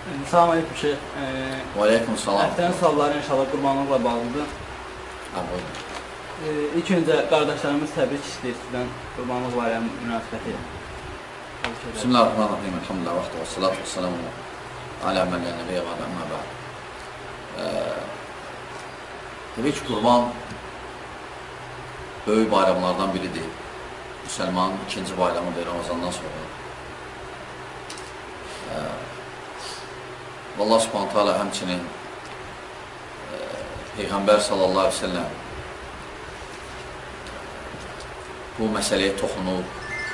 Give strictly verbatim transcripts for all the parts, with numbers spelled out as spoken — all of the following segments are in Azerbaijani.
Salam aleyküm şeyh. Və aleyküm salam. Həftənin sualları inşallah qurbanlıqla bağlıdır. Ha, buyurun. İlk öncə qardaşlarımız təbrik istəyir sizdən qurbanlıq bayramı münasibəti. Bismillahirrahmanirrahim. Elhamdülillah. Vaxtı və salatu və salamu alə mən lə nəbiyyə və alə əmmə bə'd. Təbii ki, qurban böyük bayramlardan biridir. Müsəlmanın ikinci bayramıdır Ramazandan sonra. Allah subhanətə alə həmçinin Peyğəmbər sallallahu aleyhi ve sellem bu məsələyə toxunub,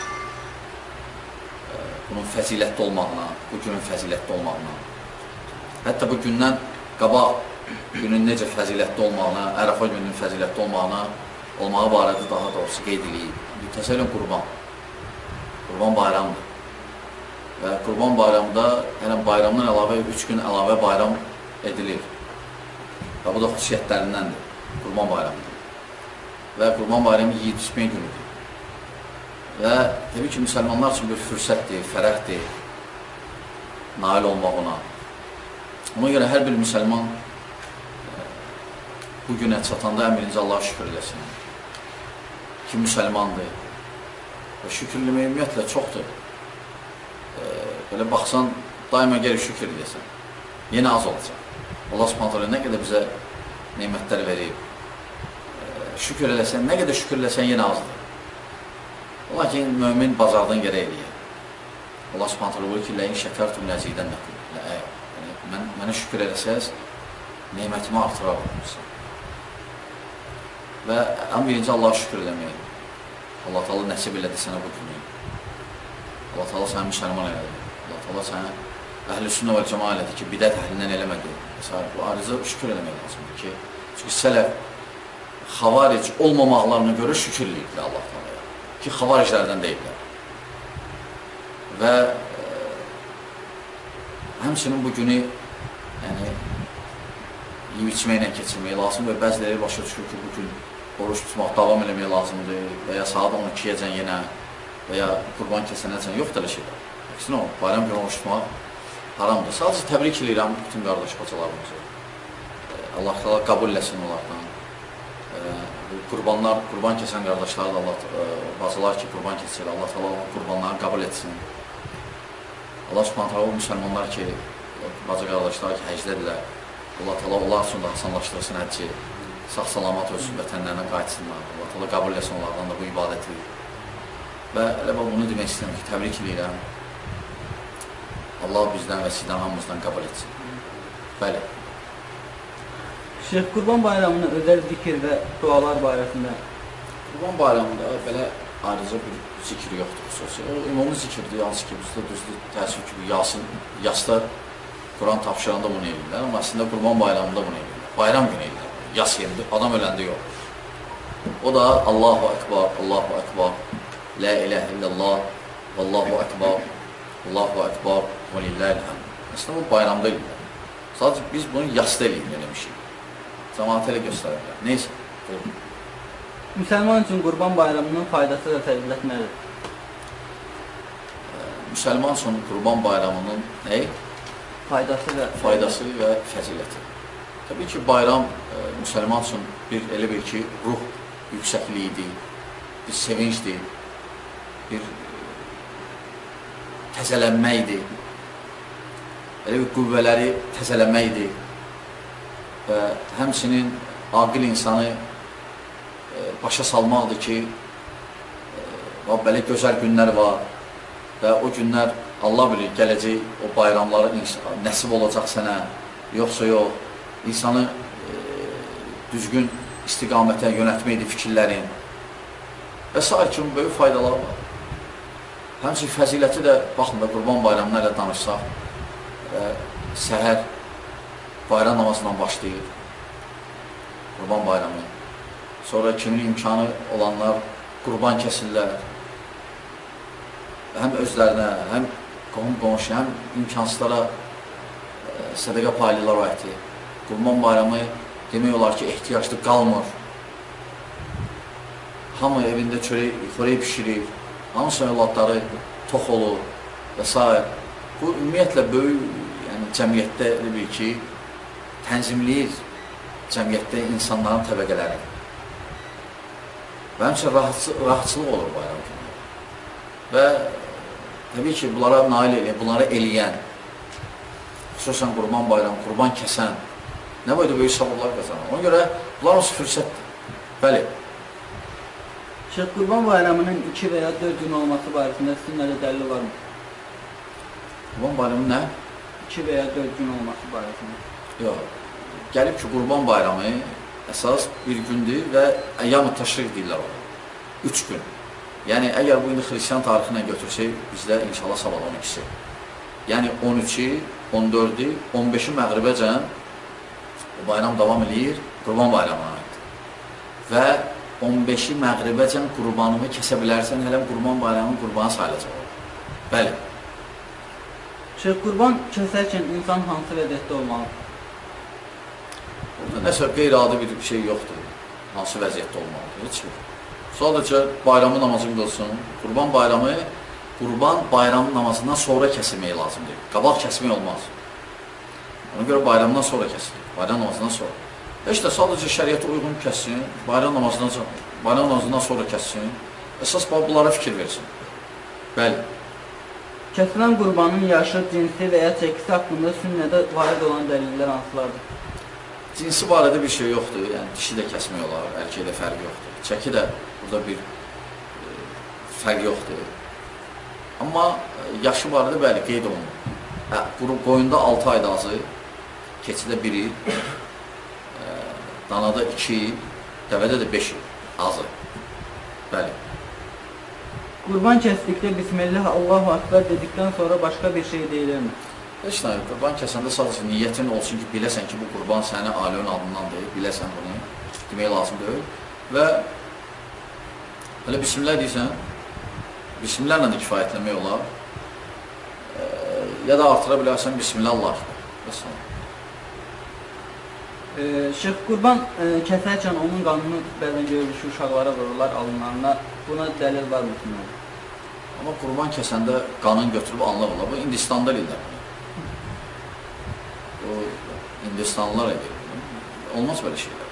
bunun fəzilətli olmağına, bu günün fəzilətli olmağına, hətta bu gündən qabaq günün necə fəzilətli olmağına, Ərəfa gününün fəzilətli olmağına, olmağı barədə daha doğrusu qeyd edilib. Təsəvvürün qurban, qurban bayramdır. Və qurban bayramında, yəni bayramdan əlavə, üç gün əlavə bayram edilir. Və bu da xüsusiyyətlərindəndir, qurban bayramıdır. Və qurban bayramı yeyib içmək günüdür. Və təbii ki, müsəlmanlar üçün bir fürsətdir, fərəhdir, nail olmaq ona. Ona görə hər bir müsəlman bu günə çatanda əmrincə Allah'a şükür edəsin. Ki, müsəlmandır. Və şükürləmə ümumiyyətlə çoxdur. Belə baxsan, daima gəlib şükür edəsən. Yenə az olacaq. Allah subhanətlə nə qədər bizə neymətlər verib. Şükür eləsən, nə qədər şükür eləsən yenə azdır. Lakin mümin bazardan gərək eləyər. Allah subhanətlə buyur ki, ləyin şəkərtum ləzidən nəqul. Mənə şükür eləsəz, neymətimi artıra olursan. Və ən birinci Allah'a şükür eləmək. Allah Teala nəsib elədi sənə bu günü. Allah Teala sənə müsəlman elədi. Allah Teala sənə əhl-i sünnə və cəma elədi ki, bidət əhlindən eləmədi. Bu arizə şükür eləmək lazımdır ki, çünki sələf xavaric olmamaqlarına görə şükürləyirdi Allah Teala'ya. Ki, xavariclərdən deyiblər. Və e, həmçinin bu günü yəni, yiyib içməklə keçirmək lazımdır və bəziləri başa düşür ki, bu gün oruç tutmaq davam eləmək lazımdır və ya saat on ikiyəcən yenə və ya qurban kəsənəcən yoxdur elə şeylər. Əksinə o, bayram günü oruç tutmaq haramdır. Sadəcə təbrik edirəm bütün qardaş bacalarımızı. Allah Teala qəbul eləsin onlardan. Qurbanlar, qurban kəsən qardaşları da Allah, bacalar ki, qurban keçir, Allah Teala qurbanları qəbul etsin. Allah subhanətlə o müsəlmanlar ki, baca qardaşlar ki, həcdədirlər, Allah Teala onlar üçün də asanlaşdırsın həcci, sağ-salamat olsun, vətənlərinə qayıtsınlar. Allah Teala qəbul eləsin onlardan da bu ibadəti. Və elə bunu demək istəyirəm ki, təbrik edirəm. Allah bizdən və sizdən hamımızdan qəbul etsin. Bəli. Şeyh, qurban bayramının özel zikir və dualar barəsində? Qurban bayramında belə ayrıca bir zikir yoxdur xüsusi. O, ümumi zikirdir, hansı ki, bizdə düzdür, təəssüf ki, yasın, yasda Quran tapşıranda bunu edirlər, amma əslində qurban bayramında bunu edirlər. Bayram günü edirlər, yas yerində, adam öləndə yox. O da Allahu Ekber, Allahu Ekber, La ilahe illallah, Allahu Ekber, Allahu Ekber, və lilləhilhəm. Əslində bu bayramda edirlər. Sadəcə biz bunu yasda edirlər demişik. Cəmaat elə göstərirlər. Neysə, buyurun. Müsəlman üçün qurban bayramının faydası və fəzilət nədir? Müsəlman üçün qurban bayramının nə? Faydası və faydası və fəziləti. Təbii ki, bayram e, müsəlman üçün bir elə bir ki, ruh yüksəkliyidir, bir sevincdir, bir e, təzələnməkdir, elə bir qüvvələri təzələnməkdir və həmçinin aqil insanı e, başa salmaqdır ki, e, belə gözəl günlər var və o günlər Allah bilir, gələcək o bayramları nəsib olacaq sənə, yoxsa yox, insanı e, düzgün istiqamətə yönətməkdir fikirlərin və s. kimi böyük faydalar var. Həmçin fəziləti də, baxın da qurban bayramına ilə danışsaq, e, səhər bayram namazından başlayır, qurban bayramı. Sonra kimin imkanı olanlar qurban kəsirlər, həm özlərinə, həm qonşu, həm imkansızlara e, sədəqə paylayırlar o əti. Qurban bayramı demək olar ki, ehtiyaclı qalmır. Hamı evində çörək, xörək pişirir, hamısının evladları tox olur və s. Bu, ümumiyyətlə, böyük, yəni, yəni cəmiyyətdə elə bil ki, tənzimləyir cəmiyyətdə insanların təbəqələri. Və həmçə rahatçılıq olur bayram günü. Və təbii ki, bunlara nail eləyən, bunları eləyən, xüsusən qurban bayramı, qurban kəsən, nə boyda böyük savablar qazanır. Ona görə bunlar olsa fürsətdir. Bəli. Şeyh, qurban bayramının iki və ya dörd gün olması barəsində sizin nədə dəlili varmı? Qurban bayramı nə? iki və ya dörd gün olması barəsində. Yox. Gəlib ki, qurban bayramı əsas bir gündür və əyyam-ı təşriq deyirlər ona. Üç gün. Yəni, əgər bu indi xristiyan tarixinə götürsək, bizdə inşallah sabah on ikisi. Yəni, on üçü, on dördü, on beşi məğribəcən bayram davam edir, qurban bayramına aiddir. Və on beşi məğribəcən qurbanımı kəsə bilərsən, hələ qurban bayramının qurbanı sayılacaq olur. Bəli. Şeyh, qurban kəsərkən insan hansı vəziyyətdə olmalıdır? Burada nəsə qeyri-adi bir şey yoxdur, hansı vəziyyətdə olmalıdır, heç mi? Sadəcə bayramı namazını qılsın, qurban bayramı, qurban bayramı namazından sonra kəsilmək lazımdır. Qabaq kəsmək olmaz. Ona görə bayramdan sonra kəsilir, bayram namazından sonra. Heç də sadəcə şəriyyətə uyğun kəssin, bayram namazından, bayram namazından sonra kəssin, əsas bunlara fikir versin. Bəli. Kəsilən qurbanın yaşı, cinsi və ya çəkisi haqqında sünnədə varid olan dəlillər hansılardır? Cinsi barədə bir şey yoxdur, yəni dişi də kəsmək olar, erkəkdə fərqi yoxdur. Çəki də burada bir e, fərq yoxdur. Amma e, yaşı barədə bəli, qeyd olunur. Hə, qoyunda altı ayda azı, keçidə bir il, e, danada iki il, dəvədə də beş il azı. Bəli. Qurban kəsdikdə Bismillah, Allahu Akbar dedikdən sonra başqa bir şey deyilirmi? Heç nə, qurban kəsəndə sadəcə niyyətin olsun ki, biləsən ki, bu qurban səni aliyonun adındandır, biləsən bunu, demək lazımdır. Və elə Bismillah deyirsən, Bismillahla da kifayətlənmək olar, e, ya da artıra bilərsən Bismillah Allah. E, Şeyh, qurban e, kəsərkən onun qanını bəzən görülür ki, uşaqlara vururlar alınlarına, buna dəlil var mı? Amma qurban kəsəndə qanın götürüb alınır, bu Hindistanda eləyirlər. O Hindistanlılar edir. Olmaz belə şeylər.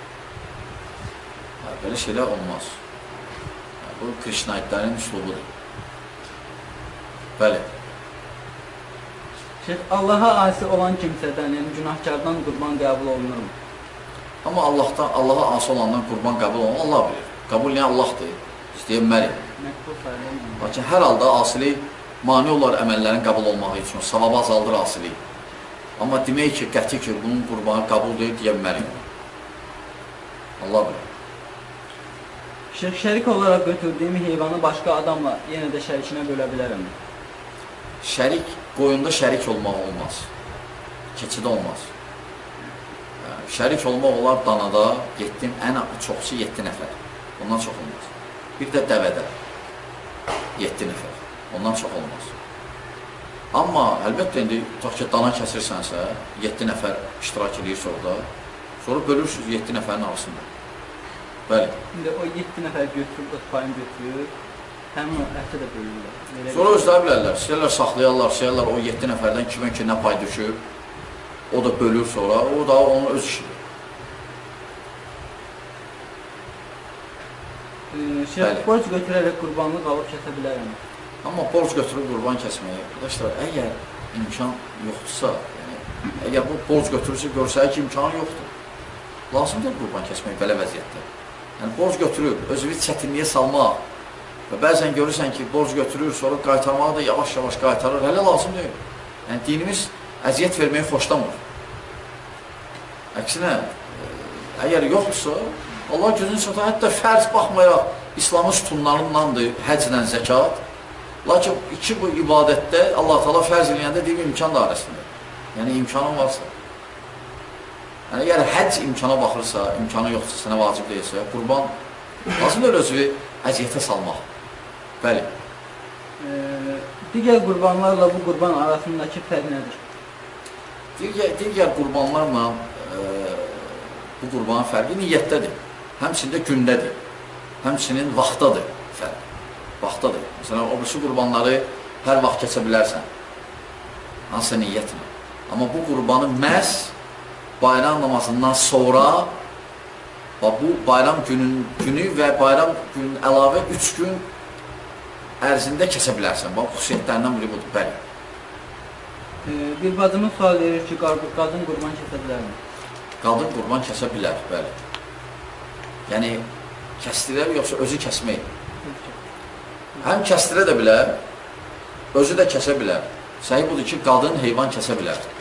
Belə şeylər olmaz. Bu Krişnaitlərin üslubudur. Bəli. Şeyh, Allaha asi olan kimsədən, yəni günahkardan qurban qəbul olunur mu? Amma Allahdan, Allaha asi olandan qurban qəbul olunur, Allah bilir. Qəbul nə Allahdır? İstəyən mənim. Lakin hər halda asilik mani olar əməllərin qəbul olmağı üçün, savabı azaldır asilik. Amma demək ki, qəti ki, bunun qurbanı qəbul deyil, deyən mənim. Allah bilir. Şeyh, şərik olaraq götürdüyüm heyvanı başqa adamla yenə də şərikinə bölə bilərəm. Şərik, qoyunda şərik olmaq olmaz. Keçidə olmaz. Şərik olmaq olar danada, getdim, ən çoxsu yeddi nəfər. Ondan çox olmaz. Bir də dəvədə yeddi nəfər. Ondan çox olmaz. Amma əlbəttə, indi tutaq ki, dana kəsirsənsə, yeddi nəfər iştirak edir orada, sonra bölürsünüz yeddi nəfərin arasında. Bəli. İndi o yeddi nəfər götürüb, öz payını götürür, həmin o əti də bölürlər. Sonra özləri bilərlər, istəyərlər saxlayarlar, istəyərlər o yeddi nəfərdən kimə ki, nə pay düşür, o da bölür sonra, o da onun öz işidir. Şeyh, borc götürərək qurbanlıq alıb kəsə bilərəm. Amma borc götürüb qurban kəsməyə, arkadaşlar, əgər imkan yoxdursa, yəni, əgər bu borc götürürsə, görsək ki, imkanı yoxdur, lazımdır qurban kəsmək belə vəziyyətdə. Yəni, borc götürüb, özünü çətinliyə salmaq və bəzən görürsən ki, borc götürür, sonra qaytarmağı da yavaş-yavaş qaytarır, hələ lazım deyil. Yəni, dinimiz əziyyət verməyi xoşlamır. Əksinə, əgər yoxdursa, Allah gözünü çatan, hətta fərz baxmayaraq, İslamın sütunlarındandır, həclə zəkat. Lakin iki bu ibadətdə Allah-u Teala fərz eləyəndə deyim imkan dairəsində. Yəni imkanın varsa. Yəni əgər həcc imkana baxırsa, imkanı yoxdursa, sənə vacib deyilsə, qurban lazımdır özünü əziyyətə salmaq. Bəli. E, digər qurbanlarla bu qurban arasındakı fərq nədir? Digər, digər qurbanlarla e, bu qurbanın fərqi niyyətdədir. Həmçində gündədir. Həmçinin vaxtdadır fərq. Vaxtdadır. Məsələn, o birisi qurbanları hər vaxt keçə bilərsən. Hansısa niyyətlə. Amma bu qurbanı məhz bayram namazından sonra və bu bayram günün, günü və bayram günün əlavə üç gün ərzində kəsə bilərsən. Bax, xüsusiyyətlərindən biri budur, bəli. E, bir bacımız sual verir ki, qadın qurban kəsə bilərmi? Qadın qurban kəsə bilər, bəli. Yəni, kəsdirər, yoxsa özü kəsmək? Həm kəsdirə də bilər, özü də kəsə bilər. Səhih budur ki, qadın heyvan kəsə bilər.